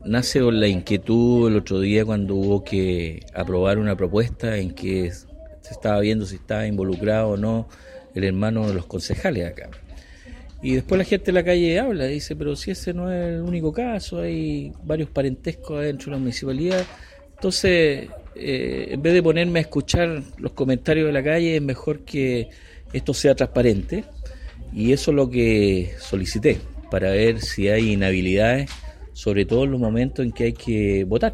nace con la inquietud el otro día cuando hubo que aprobar una propuesta en que se estaba viendo si estaba involucrado o no el hermano de los concejales acá. Y después la gente de la calle habla, dice, pero si ese no es el único caso, hay varios parentescos adentro de la municipalidad. Entonces, en vez de ponerme a escuchar los comentarios de la calle, es mejor que esto sea transparente. Y eso es lo que solicité, para ver si hay inhabilidades, sobre todo en los momentos en que hay que votar.